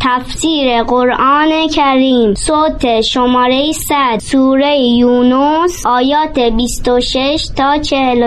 تفسیر قرآن کریم صوت شماره 100 سوره یونس آیات 26 تا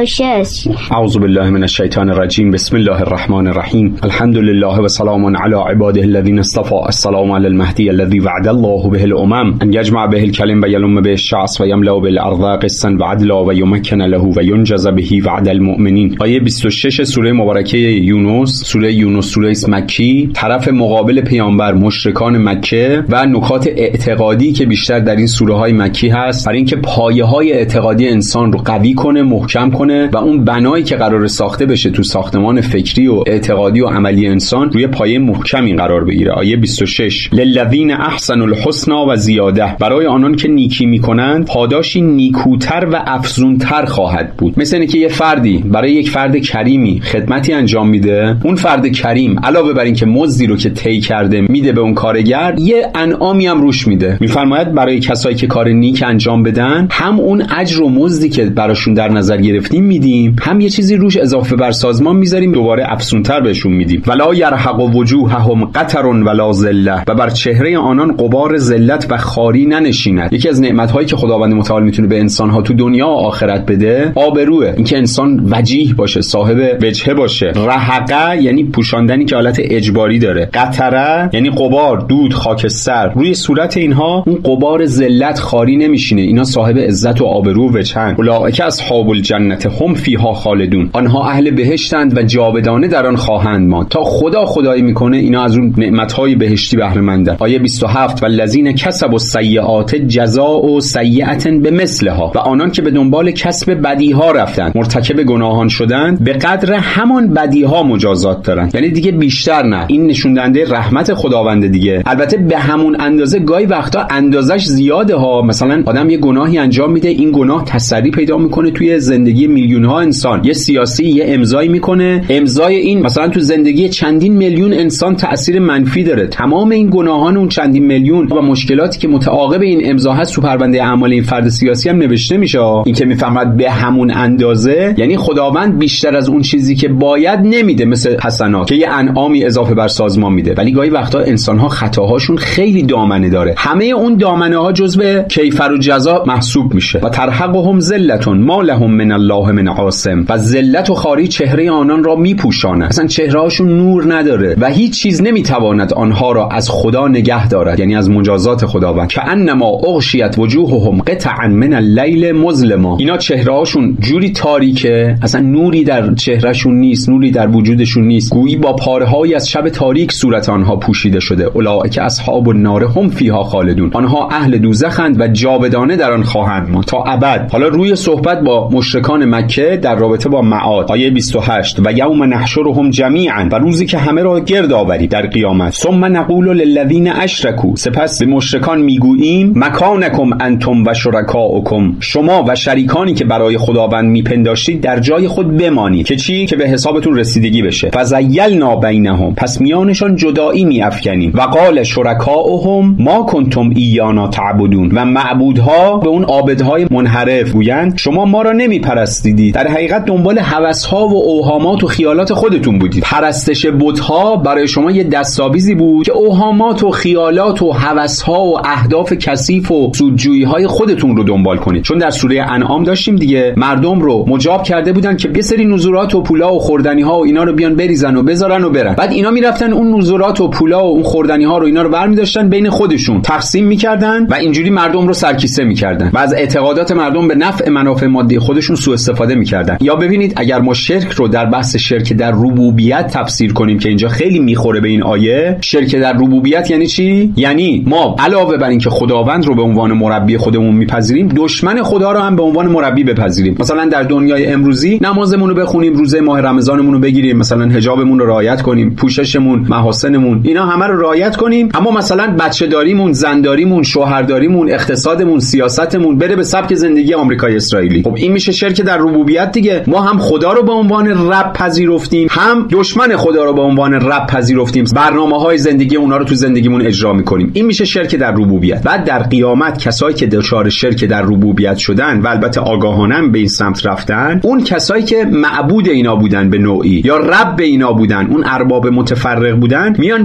46. اعوذ بالله من الشیطان الرجیم. بسم الله الرحمن الرحیم. الحمد لله و سلام علی عباده الذین اصطفى. السلام علی المهدی الذی وعد الله به الامم ان یجمع به الکلم و یلم به الشعث و یملأ بالارض قسطا و عدلا و یمکن له و ینجز به وعد المؤمنین. آیه 26 سوره مبارکه یونس. سوره یونس سوره مکی، طرف مقابل پیامبر مشرکان مکه و نکات اعتقادی که بیشتر در این سوره های مکی هست، برای اینکه پایه های اعتقادی انسان رو قوی کنه، محکم کنه و اون بنایی که قرار ساخته بشه تو ساختمان فکری و اعتقادی و عملی انسان روی پایه محکمی قرار بگیره. آیه 26 للذین احسنوا الحسنى و زیاده، برای آنان که نیکی میکنند پاداشی نیکوتر و افزونتر خواهد بود. مثل اینکه یه فردی برای یک فرد کریمی خدمتی انجام میده، اون فرد کریم علاوه بر اینکه مزدی رو که طی کرده میده به اون کارگر، یه انعامی هم روش میده. میفرماید برای کسایی که کار نیک انجام بدن هم اون اجر و مزدی که براشون در نظر گرفتیم میدیم، هم یه چیزی روش اضافه بر سازمان میذاریم، دوباره افزونتر بهشون میدیم. ولا یرحق وجوههم قتر ولا ذله، و بر چهره آنان غبار ذلت و خاری ننشیند. یکی از نعمت‌هایی که خداوند متعال میتونه به انسان‌ها تو دنیا و آخرت بده آبروئه، اینکه انسان وجیه باشه، صاحب وجهه باشه. رحقه یعنی پوشاندنی که حالت اجباری داره. قطره یعنی غبار، دود، خاکستر. روی صورت اینها اون غبار ذلت خاری نمیشینه. اینا صاحب عزت و آبرو و وجهن. اولئک اصحاب الجنه هم فیها خالدون، آنها اهل بهشتند و جاودانه در آن خواهند ماند. تا خدا خدایی میکنه اینا از اون نعمت‌های بهشتی بهره مندن. آیه 27 والذین کسبوا السیئات جزاء سیئة بمثلها، و آنان که به دنبال کسب بدیها رفتند، مرتکب گناهان شدند، به قدر همان بدیها مجازات دارن. یعنی دیگه بیشتر نه. این نشون دهنده رحمت خداونده دیگه. البته به همون اندازه گاهی وقتا اندازش زیاده ها. مثلا آدم یه گناهی انجام میده، این گناه تسری پیدا میکنه توی زندگی میلیون ها انسان. یه سیاسی یه امضایی میکنه، امضای این مثلا تو زندگی چندین میلیون انسان تأثیر منفی داره. تمام این گناهان اون چندین میلیون و مشکلاتی که متعاقب این امضا هست تو پرونده اعمال این فرد سیاسی هم نوشته میشه. این که میفهمد به همون اندازه، یعنی خداوند بیشتر از اون چیزی که باید نمیده، مثل حسنات که یه انعامی اضافه بر سازمان میده. ولی گاهی وقتا انسان‌ها خطاهاشون خیلی دامنه داره. همه اون دامنه‌ها جزء کیفر و جزا محسوب میشه. و ترحقهم ذلة ما لهم من الله من عاصم، و ذلت و خاری چهره آنان را میپوشاند. اصلا چهره‌هاشون نور نداره و هیچ چیز نمیتواند آنها را از خدا نگه دارد، یعنی از مجازات خداوند. کأنما اغشیت وجوههم قطعا من الليل مظلما، اینا چهره‌هاشون جوری تاریکه، اصلا نوری در چهرهشون نیست، نوری در وجودشون نیست، گویی با پاره‌هایی از شب تاریک صورت آنها پوشیده شده. اولئک اصحاب النار هم فیها خالدون، آنها اهل دوزخند و جاودانه در آن خواهند ماند تا ابد. حالا روی صحبت با مشرکان مکه در رابطه با معاد. آیه 28 و یوم نحشرهم جمیعا، و روزی که همه را گرد آوری در قیامت. ثم نقول للذین اشرکوا، سپس به مشرکان میگوییم مکانکم انتم و شرکاؤکم، شما و شریکانی که برای خداوند میپنداشتید در جای خود بمانید. که چی؟ که به حسابتون رسیدگی بشه. فزیلنا بینهم، پس میانشان جدایی میافکنیم. و قال شرکاؤهم ما کنتم ایانا تعبدون، و معبودها به اون عابدهای منحرف گویند شما ما را نمیپرستیدید، در حقیقت دنبال هوسها و اوهامات و خیالات خودتون بودید. پرستش بت‌ها برای شما یه دستاویزی بود که اوهامات و خیالات و هوسها و اهداف کثیف و سودجویی‌های خودتون رو دنبال کنید. چون در سوره انعام داشتیم دیگه، مردم رو مجاب کرده بودن که یه سری نذورات و پولا و خوردنی‌ها و اینا رو بیان بریزن و بذارن و برن. بعد اینا میرفتن اون نذورات و پولا و اون خوردنی‌ها رو اینا رو برمی‌داشتن بین خودشون تقسیم می‌کردن و اینجوری مردم رو سرکیسه می‌کردن و از اعتقادات مردم به نفع منافع مادی خودشون سوء استفاده می‌کردن. یا ببینید اگر ما شرک رو در بحث شرک در ربوبیت تفسیر کنیم که اینجا خیلی میخوره به این آیه، شرک در ربوبیت یعنی چی؟ یعنی ما علاوه بر اینکه خداوند رو به عنوان مربی خودمون میپذیریم، دشمن خدا رو هم به عنوان مربی بپذیریم. مثلا در دنیای امروزی نمازمون رو بخونیم، روزه ماه رمضانمون رو بگیریم، مثلا حجابمون رو رعایت کنیم، پوششمون، محاسنمون، اینا همه رو رعایت کنیم، اما مثلا بچه‌داریمون، زنداریمون، شوهرداریمون، اقتصادمون، سیاستمون بره به سبک زندگی آمریکای اسرائیلی. خب این میشه شرک در ربوبیت دیگه. ما هم خدا رو به عنوان رب پذیرفتیم، هم دشمن خدا رو به عنوان رب پذیرفتیم، برنامه‌های زندگی اونا رو تو زندگیمون اجرا می‌کنیم. این میشه شرک در ربوبیت. بعد در قیامت کسایی که دچار شرک در ربوبیت شدن و البته آگاهانه به این سمت رفتن، اون کسایی که معبود اینا بودن به نوعی یا رب اینا بودن، اون ارباب متفرق بودن، میان به اینا میگن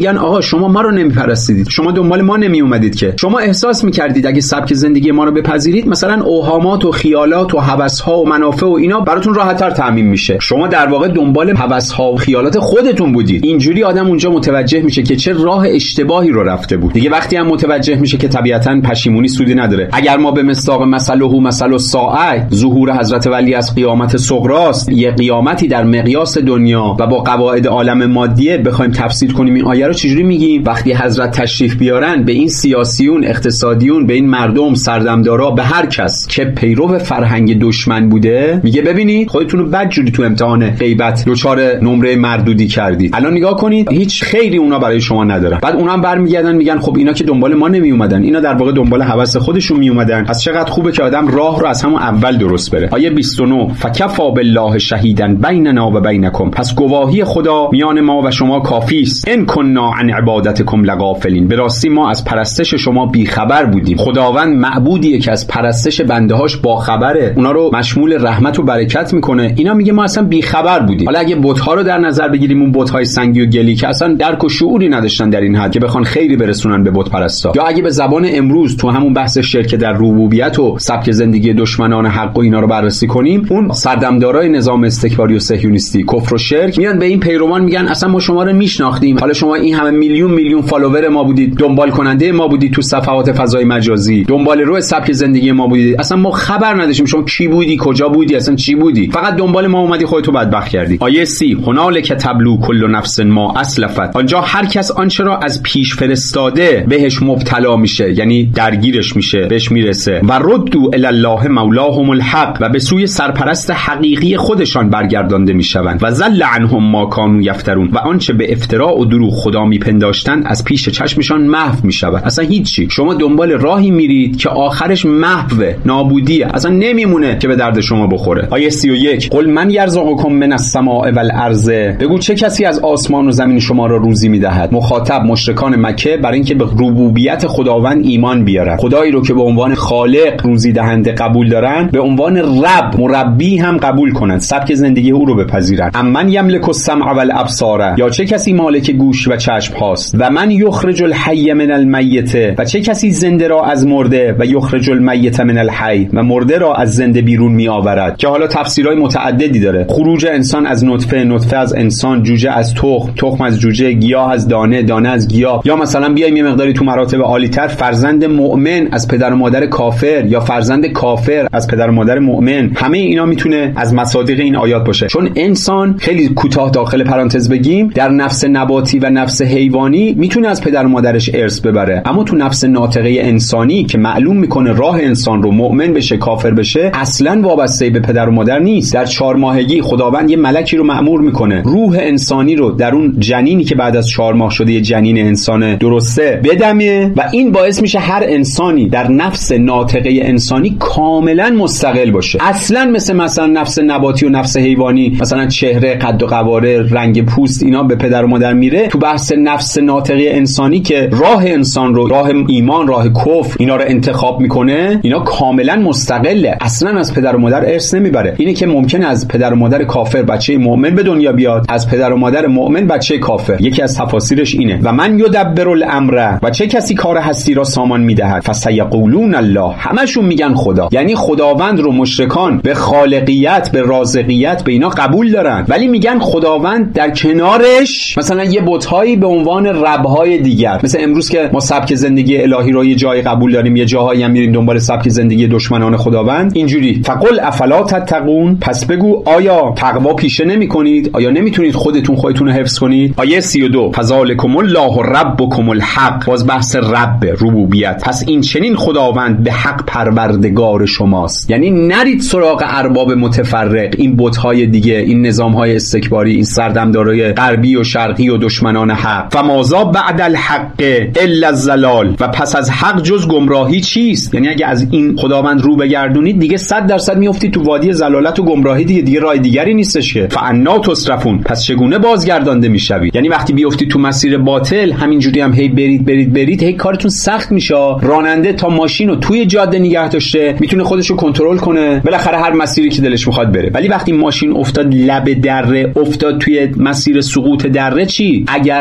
میگن آقا شما ما رو نمیپرستیدید، شما دنبال ما نمی اومدید که، شما احساس میکردید اگه سبک زندگی ما رو بپذیرید مثلا اوهامات و خیالات و هوس‌ها و منافع و اینا براتون راحت‌تر تامین میشه. شما در واقع دنبال هوس‌ها و خیالات خودتون بودید. اینجوری آدم اونجا متوجه میشه که چه راه اشتباهی رو رفته بود. دیگه وقتی هم متوجه میشه که طبیعتاً پشیمونی سودی نداره. اگر ما به مصداق مثله مثل الساعه، ظهور حضرت ولی از قیامت صغراست، یه قیامتی در مقیاس دنیا و با قواعد عالم مادیه بخوایم تفسیر کنیم این آیه رو چجوری میگیم؟ وقتی حضرت تشریف بیارن به این سیاسیون، اقتصادیون، به این مردم، سردمدارا، به هر کس که پیرو فرهنگ دشمن بوده، میگه ببینید خودتون رو بدجوری تو امتحان غیبت دچار نمره مردودی کردید. الان نگاه کنید هیچ خیری اونا برای شما نداره. بعد اونا هم برمیگردن میگن خب اینا که دنبال ما نمی اومدن، اینا در واقع دنبال هوس خودشون می اومدن. پس چقدر خوبه که آدم راه رو از همون اول درست بره. آیه 29 فکفا بالله شهیدا بیننا و بینکم، پس گواهی خدا میان ما و شما کافی است. ان کنا عن عبادتکم لغافلین، به راستی ما از پرستش شما بی خبر بودیم. خداوند معبودیه که از پرستش بنده‌هاش با خبره، اونا رو مشمول رحمت و برکت میکنه. اینا میگه ما اصلا بی خبر بودیم. حالا اگه بت‌ها رو در نظر بگیریم، اون بت‌های سنگی و گلی که اصلا درک و شعوری نداشتن در این حد که بخوان خیری برسونن به بت پرستا، یا اگه به زبان امروز تو همون بحث شرک در ربوبیت و سبک زندگی دشمنان حق و اینا رو بررسی کنیم، اون سردمدارای نظام استکباری و صهیونیستی کفر و شرک میان به این پیروان میگن اصلا ما شما رو میشناختیم، حالا شما این همه میلیون فالوور ما بودید، دنبال کننده ما بودید تو صفحات فضای مجازی، دنبال رو سبک زندگی ما بودید، اصلا ما خبر نداشتیم شما کی بودی، کجا بودی، اصلا چی بودی، فقط دنبال ما اومدی خودتو بدبخت کردی. آیه 30 هنالک تبلو کل نفس ما اسلفت، آنجا هر کس آنچه را از پیش فرستاده بهش مبتلا میشه، یعنی درگیرش میشه، بهش میرسه. و ردوا الی الله مولاهم الحق، و به سوی سرپرست حقیقی خودشان برگردانده میشوند. و ضل عنهم ما کانوا یفترون، و آنچه به افتراء و دروغ خدا میپنداشتند از پیش چشمشان محو میشود. اصلا هیچی، شما دنبال راهی میرید که آخرش محوه، نابودیه، اصلا نمیمونه که به درد شما بخوره. آیه 31 قل من یرزقکم من السماء والارض، بگو چه کسی از آسمان و زمین شما را روزی میدهد. مخاطب مشرکان مکه برای اینکه به ربوبیت خداوند ایمان بیارن، خدایی رو که به عنوان خالق، روزی دهنده قبول دارن، به عنوان رب، مربی هم قبول کنن، سبک زندگی او رو بپذیرن. امن یملک السمع والابصار، یا چه کسی مالک گوش و چشم هاست. و من یخرج الحی من المیت، و چه کسی زنده را از مرده، و یخرج المیت من الحی، و مرده را از زنده بیرون می آورد، که حالا تفسیرهای متعددی داره. خروج انسان از نطفه، نطفه از انسان، جوجه از تخم، تخم از جوجه، گیاه از دانه، دانه از گیاه، یا مثلا بیایم یه مقداری تو مراتب عالی‌تر، فرزند مؤمن از پدر و مادر کافر، یا فرزند کافر از پدر و مادر مؤمن. همه اینا میتونه از مصادیق این آیات باشه. چون انسان، خیلی کوتاه داخل پرانتز بگیم، در نفس نباتی و نفس حیوانی میتونه از پدر و مادرش ارث ببره، اما تو نفس ناطقه انسانی که معلوم میکنه راه انسان رو، مؤمن بشه کافر بشه، اصلا وابسته به پدر و مادر نیست. در 4 ماهگی خداوند یه ملکی رو مأمور میکنه روح انسانی رو در اون جنینی که بعد از 4 ماه شده یه جنین انسان درسته بدمه، و این باعث میشه هر انسانی در نفس ناطقه انسانی کاملا مستقل باشه. اصلا مثلا نفس نباتی و نفس حیوانی، مثلا چهره، قد و قواره، رنگ پوست، اینا به پدر و مادر میره. تو بحث نفس ناطقه انسانی که راه انسان رو، راه ایمان، راه کفر، اینا رو انتخاب میکنه، اینا کاملا مستقله، اصلا از پدر و مادر ارث نمیبره. اینه که ممکنه از پدر و مادر کافر بچه مؤمن به دنیا بیاد، از پدر و مادر مؤمن بچه کافر. یکی از تفاسیرش اینه. و من یدبر الامر، و چه کسی کار هستی را سامان میدهد. فسیقولون الله، همشون میگن خدا. یعنی خداوند رو مشرکان به خالقیت، به رازقیت، به اینا قبول دارن، ولی میگن خداوند در کنارش مثلا یه بت‌هایی به عنوان رب‌های دیگر، مثل امروز که ما سبک زندگی الهی رو یه جایی قبول داریم، یه جاهایی هم میریم دنبال سبک زندگی دشمنان خداوند. اینجوری فقل افلا تتقون، پس بگو آیا تقوا پیشه نمی‌کنید؟ آیا نمیتونید خودتون رو حفظ کنید؟ آیه 32 فذلکم الله ربکم الحق، باز بحث رب، ربوبیت. پس این چنین خداوند به حق پروردگار شماست. یعنی نرید سراغ ارباب متفرق، این بت‌های دیگه، این نظام‌های استکباری، این سردمدارای غربی و شرقی و دشمنان حق. فماذا بعد الحق الا الضلال، و پس از حق جز گمراهی چیست؟ یعنی اگه از این خداوند رو بگردونید دیگه 100% میافتید تو وادی ضلالت و گمراهی، دیگه راه دیگری نیستش که. فانا تصرفون، پس چگونه بازگردانده میشوید؟ یعنی وقتی بیافتید تو مسیر باطل، همینجوری هم هی برید هی کارتون سخت میشه. راننده تا ماشین رو توی جاده نگه داشته میتونه خودش رو کنترل کنه، بالاخره هر مسیری که دلش میخواد بره. ولی وقتی ماشین افتاد لب دره، افتاد توی مسیر سقوط دره، چی؟ اگر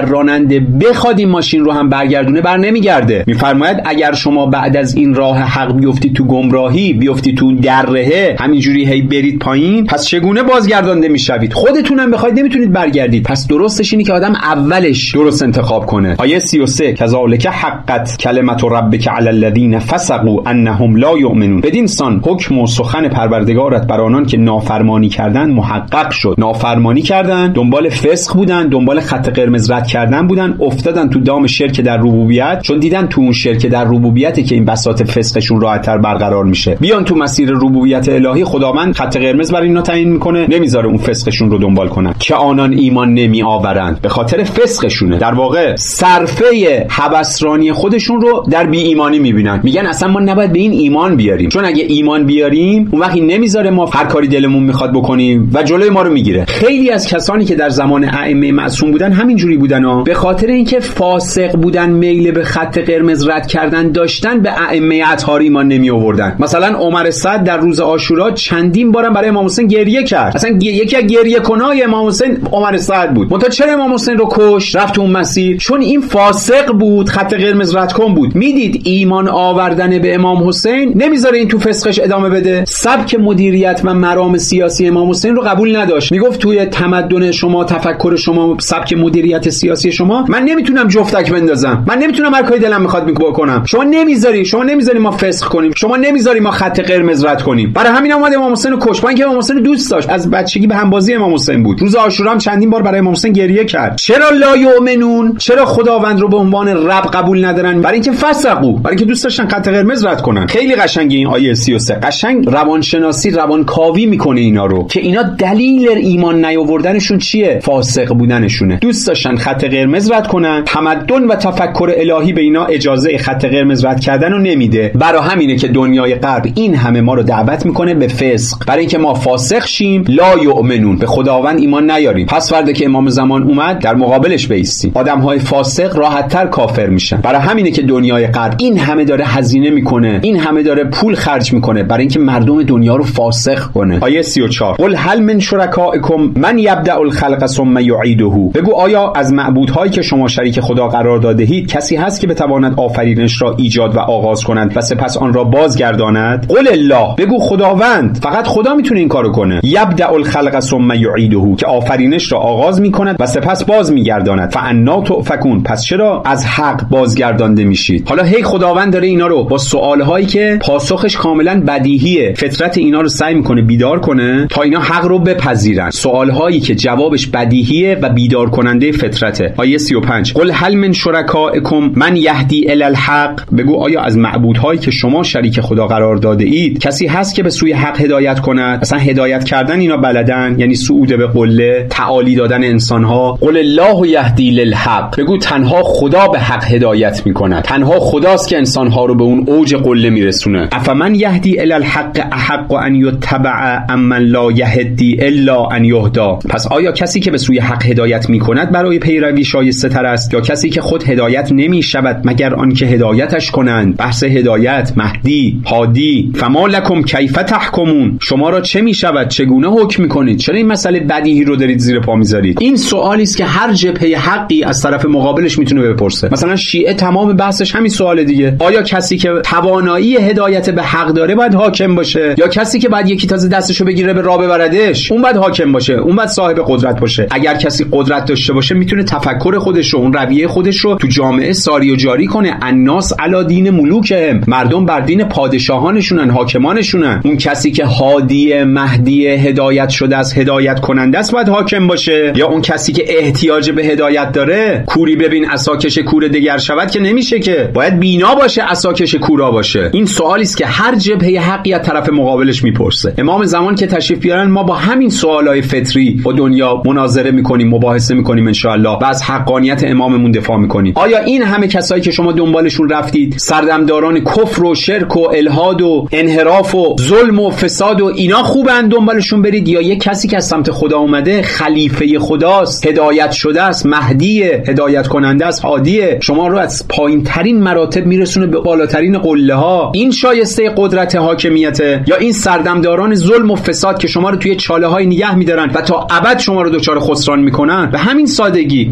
راننده بخواد این ماشین رو هم برگردونه بر نمیگرده. میفرماید اگر شما بعد از این راه حق بیفتید تو گمراهی، بیفتید تو درهه، همینجوری هی برید پایین، پس چگونه بازگردانده میشوید؟ خودتونم بخواید نمیتونید برگردید. پس درستش اینه که آدم اولش درست انتخاب کنه. آیه 33 کذالک حقت کلمت ربک علی الذین فسقوا انهم لا یؤمنون. بدین سان حکم و سخن پروردگارت بر آنان که نافرمانی کردن محقق شد. نافرمانی کردن، دنبال فسق بودن، دنبال خط قرمز رد کردن بودن، افتادن تو دام شرک در ربوبیت، چون دیدن تو اون شرک در ربوبیته که این بساط فسقشون راحت‌تر برقرار میشه. بیان تو مسیر ربوبیت الهی، خداوند خط قرمز برای اینا تعیین میکنه، نمیذاره اون فسقشون رو دنبال کنن. که آنان ایمان نمی آورند به خاطر فسقشونه. در واقع صرفه هوسرانی خودشون رو در بی ایمانی میبینن. میگن اصلا ما نباید به این ایمان بیاریم، چون اگه ایمان بیاریم اون وقت نمیذاره ما هر کاری دلمون میخواد بکنیم و جلوی ما رو میگیره. خیلی از کسانی که در زمان ائمه معصوم بودن همینجوری بودن به خاطر اینکه فاسق بودن، میل به خط قرمز رد کردن داشتن، به ائمه اطهار ایمان نمی آوردن. مثلا عمر سعد در روز عاشورا چندین بارم برای امام حسین گریه کرد. اصلا یکی از گریه کنای امام حسین عمر سعد بود. منتها چرا امام حسین رو کش، رفت اون مسیر؟ چون این فاسق بود، خط قرمز رد کن بود. میدید ایمان آوردن به امام حسین نمیذاره این تو فسقش ادامه بده. سبک مدیریت و مرام سیاسی امام حسین رو قبول نداشت. میگفت توی تمدن شما، تفکر شما، سبک مدیریت سیاسی شما، من نمیتونم جفتک بندازم، من نمیتونم هر کاری دلم میخواد بکنم. شما نمیذاری ما فسق کنیم، شما نمیذاری ما خط قرمز رد کنیم. برای همین اومد امام حسین رو کش. با اینکه امام حسین دوست داشت، از بچگی به همبازی امام حسین بود. روز عاشورا هم چندین بار برای امام حسین گریه کرد. چرا لا یؤمنون؟ چرا خداوند رو به عنوان رب قبول ندارن؟ برای اینکه فسقوا، برای اینکه دوست داشتن خط قرمز رد کنن. خیلی قشنگه این آیه 33. قشنگ روانشناسی، روانکاوی میکنه اینا رو که اینا دلیل ایمان نیاوردنشون چیه؟ فاسق بودنشونه. دوست داشتن خط قرمز رد کنن. تمدن و تفکر الهی به اینا اجازه خط قرمز رد کردن رو نمیده. برای همینه که دنیای غرب این همه ما رو دعوت میکنه به فسق، برای اینکه ما فاسق شیم. لا یؤمنون، به خداوند ایمان نیاریم. پس فردا که امام زمان اومد در مقابلش بایستیم. آدم‌های فاسق راحت‌تر کافر میشن. برای همینه که دنیای غرب این همه داره هزینه میکنه، این همه داره پول خرج میکنه برای اینکه مردم دنیا رو فاسق کنه. آیه 34 قل هل من شرکائکم من یبدأ الخلق ثم یعیده. بگو آیا از معبودهایی که شما شریک خدا قرار داده‌اید کسی هست که بتواند آفرینش را ایجاد و آغاز کند و سپس آن را بازگرداند؟ قل الله، بگو خداوند، فقط خدا میتونه این کارو کنه. یبدأ الخلق ثم یعیده، که آفرینش را آغاز میکند و سپس باز میگرداند. فانا تؤفکون، پس چرا از حق بازگردانده میشید؟ حالا هی خداوند داره اینا رو با سوالهایی که پاسخش کاملا بدیهیه، فطرت اینا رو سعی میکنه بیدار کنه تا اینا حق رو بپذیرن. سوالهایی که جوابش بدیهیه و بیدار کننده فطرته. آیه 35 قل هل من شرکائکم من یهدی الی الحق. بگو آیا از معبودهایی که شما شریک خدا قرار داده اید کسی هست که به سوی حق هدایت کند؟ اصلا هدایت کردن اینا بلدن، یعنی صعود به قله، تعالی دادن انسانها. قل الله یهدی للحق، بگو تنها خدا به حق هدایت میکند، تنها خداست که انسانها رو به اون اوج قله میرسونه. افمن یهدی الی الحق احق ان یتبع امن لا یهدی الا ان یهدا. پس آیا کسی که به سوی حق هدایت میکند برای پیروی شایسته تر است یا کسی که خود هدایت نمیشود مگر آنکه هدایتش کنند؟ بحث هدایت، مهدی، هادی. فما لکم کیف تحکمون، شما را چه میشود، چگونه حکم میکنید؟ چرا این مسئله بدیهی رو دارید زیر پا میذارید؟ این سوالی است که هر جبهه حقی از طرف مقابلش میتونه بپرسه. مثلا شیعه تمام بحثش همین سوال دیگه. آیا کسی که توانایی هدایت به حق داره باید حاکم باشه یا کسی که بعد یکی تازه دستشو بگیره به راه ببردش اون باید حاکم باشه، اون باید صاحب قدرت باشه؟ اگر کسی قدرت داشته باشه میتونه تفکر خودش رو، اون رویه خودش رو تو جامعه ساری و جاری کنه. الناس علی دین ملوکهم، مردم بر دین پادشاهانشونن، حاکمانشونن. اون کسی که هادی، مهدی، هدایت شده است، هدایت کننده است باید حاکم باشه، یا اون کسی که احتیاج به هدایت داره؟ کوری ببین عصاکش کور دگر شود که نمیشه، که باید بینا باشه عصاکش کورا باشه. این سوالی است که هر جبهه حقی از طرف مقابلش میپرسه. امام زمان که تشریف بیارن ما با همین سوالای فطری با دنیا مناظره میکنیم، مباحثه میکنیم ان شاء الله و از حقانیت اماممون دفاع میکنیم. آیا این همه کسایی که شما دنبالشون رفتید سردمداران کفر و شرک و الحاد و انحراف و ظلم و فساد و اینا خوبن دنبالشون برید، یا یک کسی که از سمت خدا اومده، خلیفه خداست، هدایت شده است، مهدیه، هدایت کننده است، هادیه، شما رو از پایین ترین مراتب میرسونه به بالاترین قله ها؟ این شایسته قدرت حاکمیته یا این سردمداران ظلم و فساد که شما رو توی چاله های نگه میدارن و تا ابد شما رو دچار خسران میکنن؟ به همین سادگی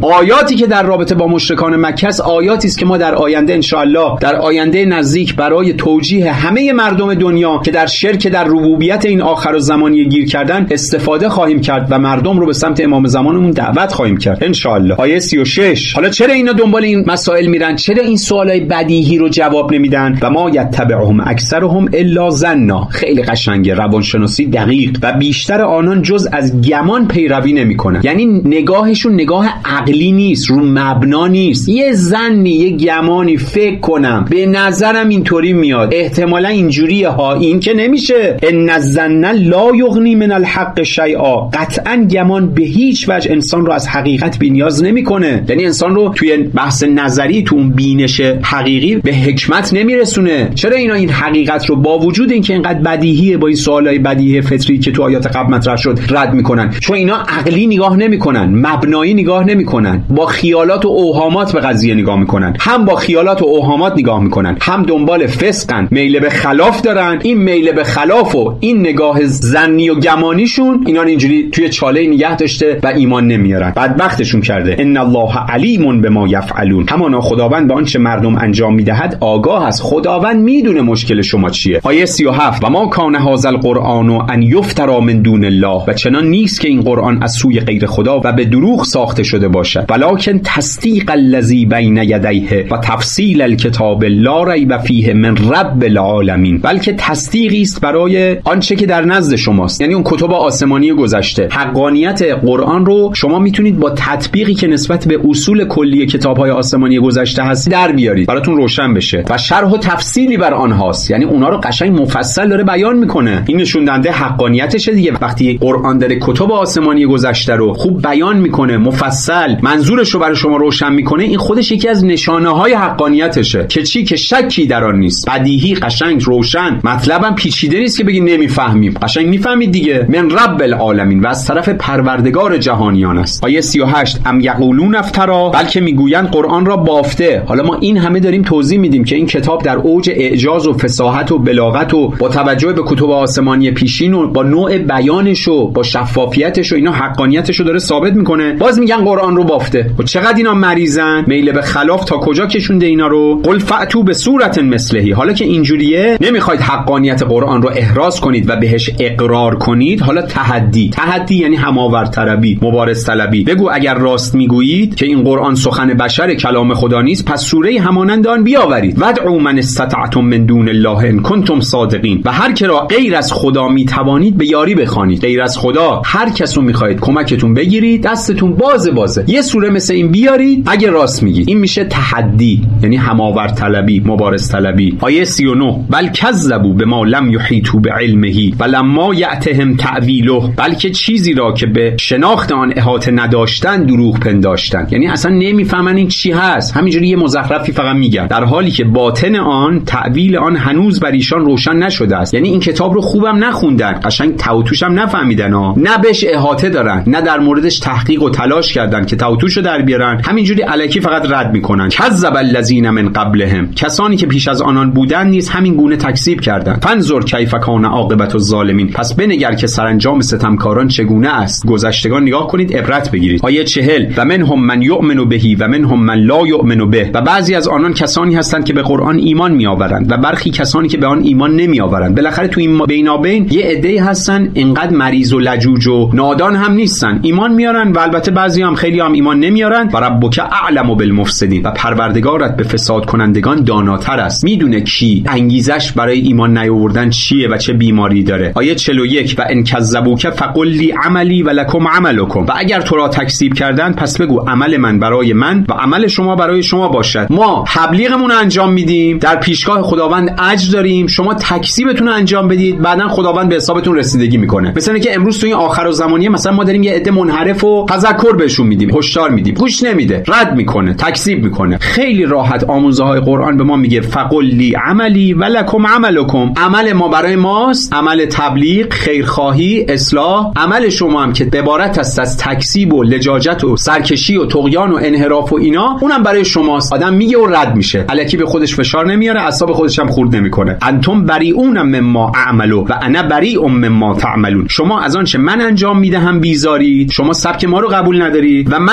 آیاتی که در رابطه با مشرکان مکه است آیاتی است که ما در آینده ان شاء الله در آینده نزدیک برای توجیه همه مردم دنیا که در شرک در ربوبیت این آخرالزمانی گیر کردن استفاده خواهیم کرد و مردم رو به سمت امام زمانمون دعوت خواهیم کرد ان شاء الله. آیه 36. حالا چرا اینا دنبال این مسائل میرن؟ چرا این سوالای بدیهی رو جواب نمیدن؟ و ما یتبعهم اکثرهم الا ظنا. خیلی قشنگه، روانشناسی دقیق. و بیشتر آنان جز از گمان پیروی نمیکنن. یعنی نگاهشون نگاه عقلی نیست، رو مبنا نیست، یه ظنی، یه گمانی، فکر کنم به نظرم اینطوری میاد، احتمالا اینجوریه ها، این که نمیشه. ان الظن لا یغنی من الحق شیئا. قطعا گمان به هیچ وجه انسان رو از حقیقت بی‌نیاز نمیکنه. یعنی انسان رو توی بحث نظری، تو اون بینش حقیقی به حکمت نمیرسونه. چرا اینا این حقیقت رو با وجود اینکه اینقدر بدیهیه با این سوالای بدیهی فطری که تو آیات قبل مطرح شد رد میکنن؟ چون اینا عقلی نگاه نمیکنن، مبنایی نگاه نمیکنن، با خیالات و اوهامات به قضیه نگاه میکنن. هم با خیالات و اوهامات نگاه میکنن، هم دنبال فسقن، میل به خلاف دارن. این میل به خلاف و این نگاه ظنی و گمانیشون اینا اینجوری توی چاله نگه داشته و ایمان نمیارن. بدبختشون کرده. ان الله علیم بما یفعلون. همانا خداوند به آنچه مردم انجام میدهد آگاه است. خداوند میدونه مشکل شما چیه. آیه 37. و ما کان هذا القرآن ان یفترى من دون الله. و چنان نیست که این قرآن از سوی غیر خدا و به دروغ ساخته شده باشد، ولکن تصدیق الذی بین یدیه و تفصیل الکتاب لا ریب فیه من رب العالمین. بلکه تصدیقی است برای آنچه که در نزد شماست، یعنی اون کتب آسمانی گذشته. حقانیت قرآن رو شما میتونید با تطبیقی که نسبت به اصول کلی کتاب‌های آسمانی گذشته هست در بیارید، براتون روشن بشه و شرح و تفصیلی بر آنهاست. یعنی اونا رو قشنگ مفصل داره بیان میکنه. این نشون دهنده حقانیتشه دیگه. وقتی قرآن داره کتب آسمانی گذشته رو خوب بیان میکنه، مفصل منظورش رو برای شما روشن میکنه، این خودش یکی از نشانه‌های حقانیتشه. که چی؟ که شکی در آن نیست، بدیهی، قشنگ، روشن. مطلبم پیچیده نیست که بگی نمیفهمیم، قشنگ میفهمید دیگه. من رب العالمین، و از طرف پروردگار جهانیان است. آیه 38. ام یقولون افترا. بلکه میگویند قرآن را بافته. حالا ما این همه داریم توضیح میدیم که این کتاب در اوج اعجاز و فصاحت و بلاغت و با توجه به کتب آسمانی پیشین و با نوع بیانش و با شفافیتش و اینا حقانیتش رو داره ثابت میکنه، باز میگن قرآن رو بافته. و چقدر اینا مریضن، میل به خلاف تا کجا کشونده اینا رو. قل فأتوا بسورة مثلهی. حالا که اینجوریه نمیخواید حقانیت قرآن رو احراز کنید و بهش اقرار کنید، حالا تحدی یعنی هماورطلبی، مبارز طلبی. بگو اگر راست میگویید که این قرآن سخن بشر، کلام خدا نیست، پس سوره همانند آن بیاورید. ودعوا من استطعتم من دون الله ان کنتم صادقین. و هر که را غیر از خدا میتوانید به یاری بخوانید. غیر از خدا هر کس رو میخواید کمکتون بگیرید، دستتون بازه. یه سوره مثل این بیارید اگه راست میگید. این میشه تحدی، یعنی هماورطلبی، مبارز طلبی. آیه 39. بل کذبوا بما لم یحیطوا بعلمه ولما یأتهم تأویله. بلکه چیزی را که به شناخت آن احاطه نداشتن دروغ پنداشتن، یعنی اصلا نمیفهمن این چی هست، همینجوری یه مزخرفی فقط میگن، در حالی که باطن آن، تأویل آن هنوز بر ایشان روشن نشده است. یعنی این کتاب رو خوبم نخوندن، قشنگ توتوش هم نفهمیدن ها، نه بهش احاطه دارن، نه در موردش تحقیق و تلاش کردن که توتوشو در بیارن، همینجوری الکی فقط رد میکنن. کذب الذین من قبلهم. کسانی که پیش از آنان بودن نیز همین گونه تکذیب کردند. فانظر کیف کان عاقبت الظالمین. پس بنگر که سرانجام ستمکاران چگونه است. گذشتگان نگاه کنید، عبرت بگیرید. آیه 40. و منهم من یؤمن به و منهم من لا یؤمن به. و بعضی از آنان کسانی هستند که به قرآن ایمان میآورند و برخی کسانی که به آن ایمان نمیآورند. بالاخره تو این بینابین یه عده‌ای هستن اینقدر مریض و لجوج و نادان هم نیستن، ایمان میارن و البته بعضی هم خیلی هم ایمان نمیارن. و ربک اعلم بالمفسدین. و پروردگارت به فساد کنندگان داناتر است، میدونه کی انگیزش برای ایمان نیاوردن چیه و چه بیماری داره. آیه 41. و ان کذبوک فقل لی عملی و لکم عملکم. و اگر تو را تکذیب کردن پس بگو عمل من برای من و عمل شما برای شما باشد. ما تبلیغمون رو انجام میدیم، در پیشگاه خداوند اجر داریم، شما تکذیبتون رو انجام بدید، بعدن خداوند به حسابتون رسیدگی میکنه. مثلا که امروز تو این آخرالزمانیه مثلا ما داریم یه عده منحرف و تذکر بهشون میدیم، هشدار میدیم، گوش نمیده، رد میکنه، تکذیب میکنه. خیلی راحت آموزه های قرآن به ما میگه فقل لی عملی و لکم عملکم. عمل ما برای ماست، عمل تبلیغ، خیرخواهی، اصلاح. عمل شما هم که عبارت است از تکذیب و لجاجت و سرکشی و طغیان و انحراف و اینا، اونم برای شماست. آدم میگه و رد میشه، الکی به خودش فشار نمیاره، اعصاب خودش هم خورد نمیکنه. انتم بریئون مما اعملوا و انا بریء مما تعملون. شما از آن چه من انجام میدهم بیزارید، شما سبک ما رو قبول ندارید و من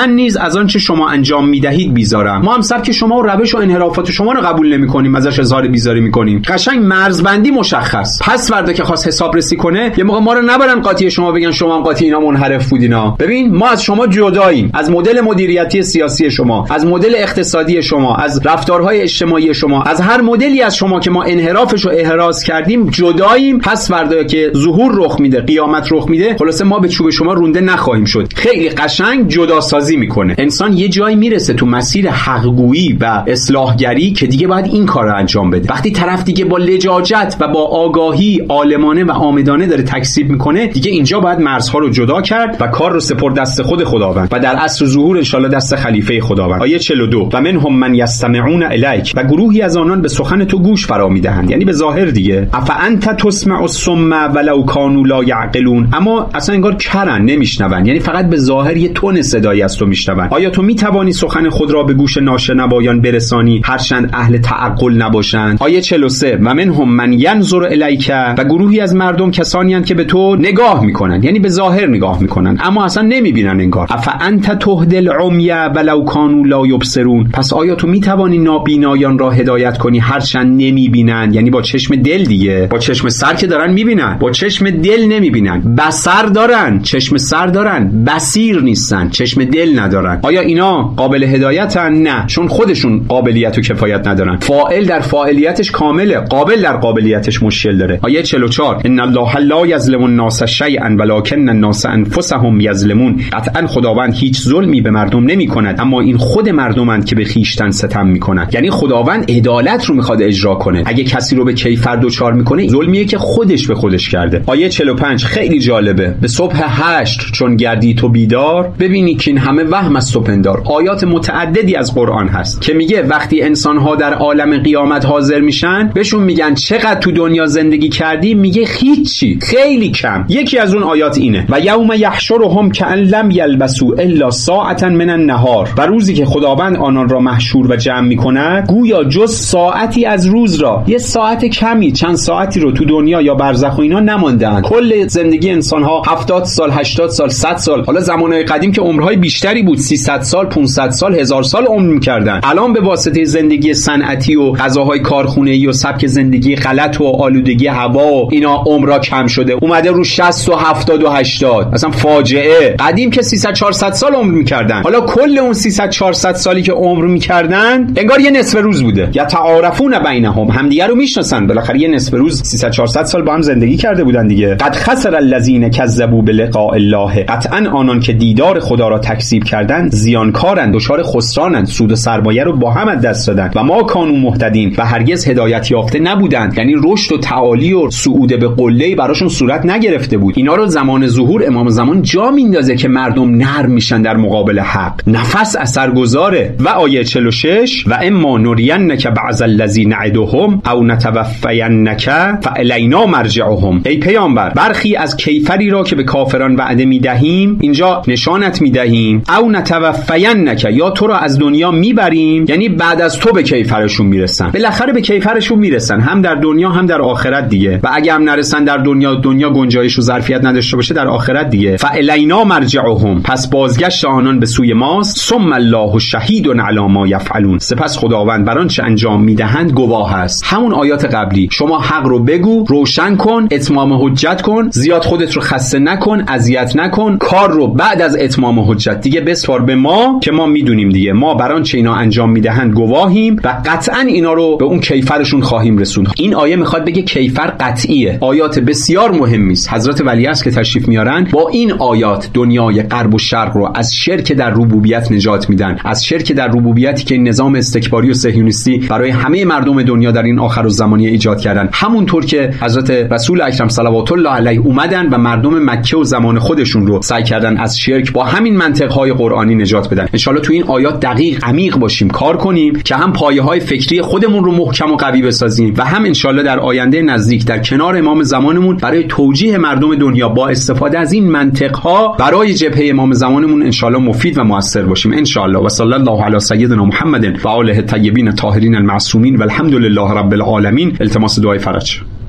من نیز از آنچه شما انجام میدهید بیزارم. ما هم سبک شما و روش و انحرافات شما رو قبول نمی‌کنیم، ازش اظهار بیزاری می‌کنیم. قشنگ مرزبندی مشخص. پس فردا که خواست حسابرسی کنه یه موقع ما رو نبرن قاطی شما بگن شما هم قاطی اینا منحرف بودینا. ببین ما از شما جداییم، از مدل مدیریتی سیاسی شما، از مدل اقتصادی شما، از رفتارهای اجتماعی شما، از هر مدلی از شما که ما انحرافش رو احراز کردیم جداییم. پس فردا که ظهور رخ میده، قیامت رخ میده، خلاصه ما به چوب شما رونده نخواهیم شد. خیلی قشنگ جدا سازی میکنه. انسان یه جایی میرسه تو مسیر حق‌گویی و اصلاحگری که دیگه باید این کار رو انجام بده. وقتی طرف دیگه با لجاجت و با آگاهی عالمانه و عامدانه داره تکذیب میکنه، دیگه اینجا باید مرزها رو جدا کرد و کار رو سپرد دست خود خداوند و در عصر ظهور ان شاءالله دست خلیفه خداوند. آیه 42 و منهم من یستمعون الیک و گروهی از آنان به سخن تو گوش فرا میدهند، یعنی به ظاهر دیگه. افانت تسمع الصم ولو كانوا لا یعقلون، اما اصلا انگار کرن نمیشنون، یعنی فقط به ظاهر یه تون صدایی از تو میشنون. آیا تو میتوانی سخن خود را به گوش ناشنوایان برسانی هرچند اهل تعقل نباشند؟ آیه 43 و منهم من ینظر الیک و گروهی از مردم کسانی هستند که به تو نگاه میکنن، یعنی به ظاهر نگاه میکنن اما اصلا نمیبینن انگار. افانت تهدی العمی ولو كانوا لا یبصرون، پس آیا تو میتوانی نابینایان را هدایت کنی هرچند نمیبینن؟ یعنی با چشم دل دیگه، با چشم سر که دارن میبینن، با چشم دل نمیبینن. بصر دارن، چشم سر دارن، بصیر نیستن، چشم دل ندارن. آیا اینا قابل هدایتن؟ نه، چون خودشون قابلیت و کفایت ندارن. فاعل در فاعلیتش کامله، قابل در قابلیتش مشکل داره. آیه 44 ان الله لا یظلم الناس شیئا ولکن الناس انفسهم یظلمون، قطعا خداوند هیچ ظلمی به مردم نمی‌کند اما این خود مردمند که به خیشتن ستم می‌کنند. یعنی خداوند عدالت رو می‌خواد اجرا کنه. اگه کسی رو به کیفر دوچار می‌کنه ظلمیه که خودش به خودش کرده. آیه 45 خیلی جالبه. به صبح حشر چون گردی تو بیدار ببینی که این همه وهم است و پندار. آیات متعددی از قرآن هست که میگه وقتی انسان‌ها در عالم قیامت حاضر میشن بهشون میگن چقدر تو دنیا زندگی کردی؟ میگه هیچی، خیلی کم. یکی از اون آیات اینه و یوم یحشرهم کأن لم یلبسوا الا ساعة من النهار، و روزی که خداوند آنان را محشور و جمع میکند گویا جز ساعتی از روز را، یه ساعت کمی، چند ساعتی رو تو دنیا یا برزخ و اینا نماندن. کل زندگی انسان‌ها 70 سال، 80 سال، 100 سال، حالا زمانهای قدیم که عمرهای بیشتری بود، 300 سال، 500 سال، 1000 سال عمر میکردن. الان به واسطه زندگی صنعتی و غذاهای کارخونه‌ای و سبک زندگی غلط و آلودگی هوا و اینا عمرها کم شده، اومده رو 60 و 70 و 80. اصلا فاجعه. قدیم که 300 400 سال عمر میکردن، حالا کل اون 300 400 سالی که عمر میکردن انگار یه نصف روز بوده. یا تعارفون بینهم، همدیگه رو میشناسن، بالاخره یه نصف روز 300 400 سال با هم زندگی کرده بودن دیگه. قد خسر الذین کذبوا بلقاء الله، قطعا آنان که دیدار خدا را تکذیب کردند زیانکارند، دچار خسرانند، سود و سرمایه رو با هم از دست دادن. و ما کانوا مهتدین، و هرگز هدایت یافته نبودند، یعنی رشد و تعالی و صعود به قله براشون صورت نگرفته بود. اینا رو زمان ظهور امام زمان جا میندازه که مردم نرم میشن در مقابل حق، نفس اثرگذاره. و آیه 46 و اما نرینک بعض الذی نعدهم او نتوفینک فالینا مرجعهم، ای پیامبر برخی از کیفری را که به کافران وعده میدهیم اینجا نشانت میدهیم، او نتوفینک، یا تو را از دنیا میبریم، یعنی بعد از تو به کیفرشون میرسن. بالاخره به کیفرشون میرسن، هم در دنیا هم در آخرت دیگه. و اگه هم نرسن در دنیا گنجایش و ظرفیت نداشته باشه در آخرت دیگه. فالینا مرجعهم، پس بازگشت آنان به سوی ماست. ثم الله شهید علی ما یفعلون، سپس خداوند بر آنچه انجام میدهند گواه است. همون آیات قبلی، شما حق رو بگو، روشن کن، اتمام حجت کن، زیاد خودت رو خسته نکن، اذیت نکن، کار رو بعد از اتمام حجت دیگه بسپار به ما که ما میدونیم دیگه، ما بر آنچه اینا انجام میدهند گواهیم و قطعا اینا رو به اون کیفرشون خواهیم رسوند. این آیه میخواد بگه کیفر قطعیه. آیات بسیار مهمی است. حضرت ولیعصر که تشریف میارن با این آیات دنیای غرب و شرق رو از شرک در ربوبیت نجات میدن، از شرک در ربوبیتی که نظام استکباری و صهیونیستی برای همه مردم دنیا در این آخرالزمانی ایجاد کردن. همونطور که حضرت رسول اکرم صلوات الله علیه اومدن و مردم مکه و زمان خودشون رو سعی کردن از شرک با همین منطق‌های قرآنی نجات بدن. ان شاءالله تو این آیات دقیق عمیق باشیم، کار کنیم که هم پایه‌های فکری خودمون رو محکم و قوی بسازیم و هم ان شاءالله در آینده نزدیک در کنار امام زمانمون برای توجیه مردم دنیا با استفاده از این منطق‌ها برای جبهه امام زمانمون ان شاءالله مفید و مؤثر باشیم ان شاءالله. و صلی الله علی سیدنا محمد و آله الطیبین الطاهرین المعصومین و الحمد لله رب العالمین. التماس دعای فرج.